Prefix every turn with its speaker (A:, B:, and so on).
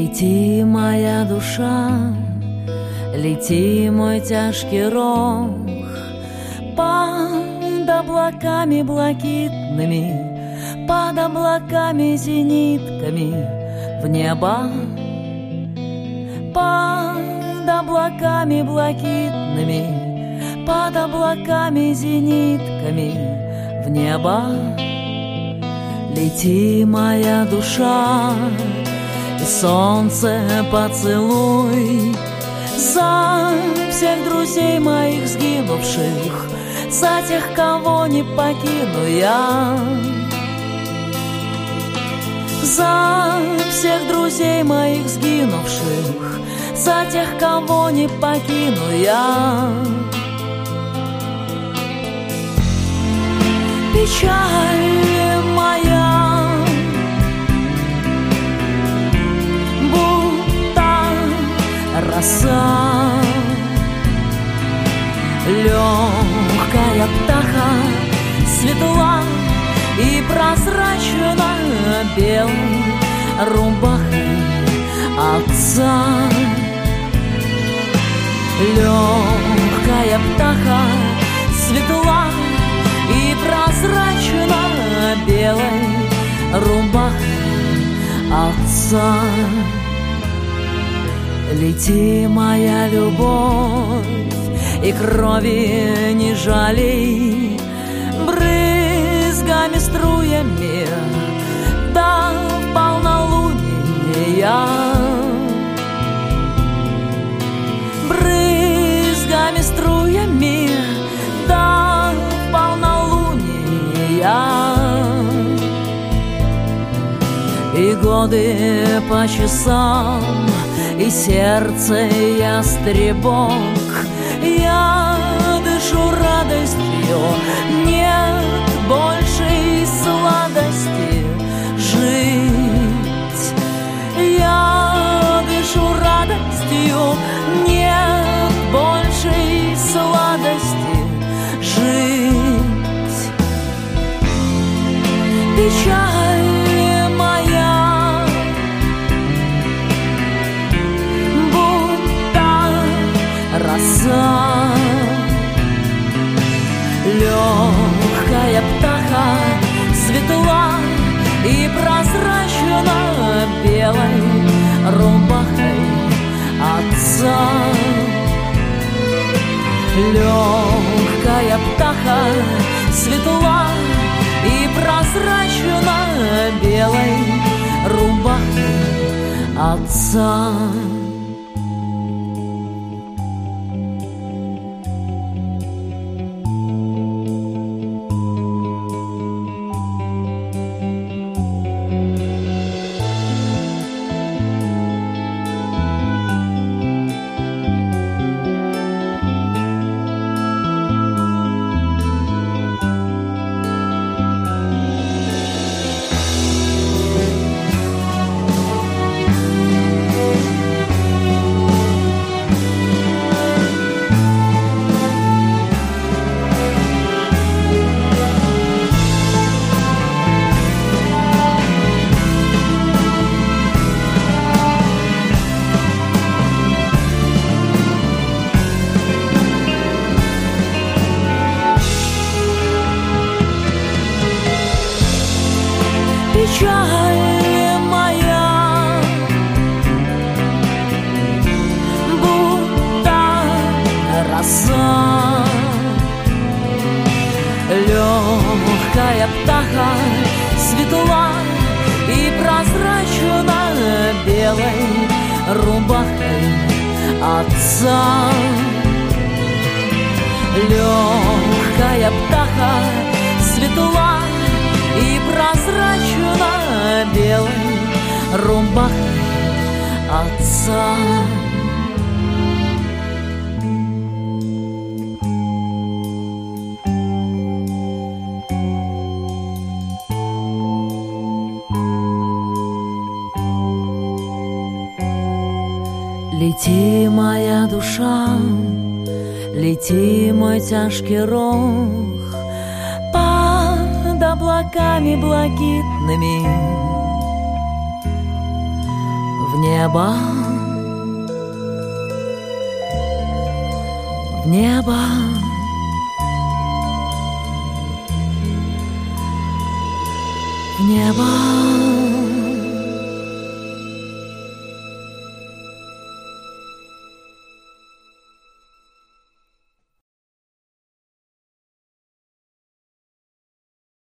A: Лети, моя душа, лети, мой тяжкий рог, под облаками блакитными, под облаками зенитками в небо, под облаками блакитными, под облаками зенитками в небо. Лети, моя душа, и солнце поцелуй за всех друзей моих сгинувших, за тех, кого не покину я, за всех друзей моих сгинувших, за тех, кого не покину я. Печаль моя будто роса, легкая птаха, светла и прозрачно белой рубахой отца. Легкая птаха, светла и прозрачно белой рубахой отца. Лети, моя любовь, и крови не жалей, брызгами, струями до полнолуния, брызгами, струями до полнолуния. И годы по часам, и сердце ястребок, я дышу радостью, нет большей сладости жить. Я дышу радостью, нет большей сладости жить. Печаль моя будто роса, легкая птаха, светла и прозрачно белой рубахой отца. Легкая птаха, светла и прозрачно белой рубахой отца. Печаль моя будто роса, легкая птаха, светла и прозрачно белой рубахой отца. Легкая птаха, светла и прозрачно белой рубахой отца. Лети, моя душа, лети, мой тяжкий рог, под облаками блакитными в небо, в небо. В небо.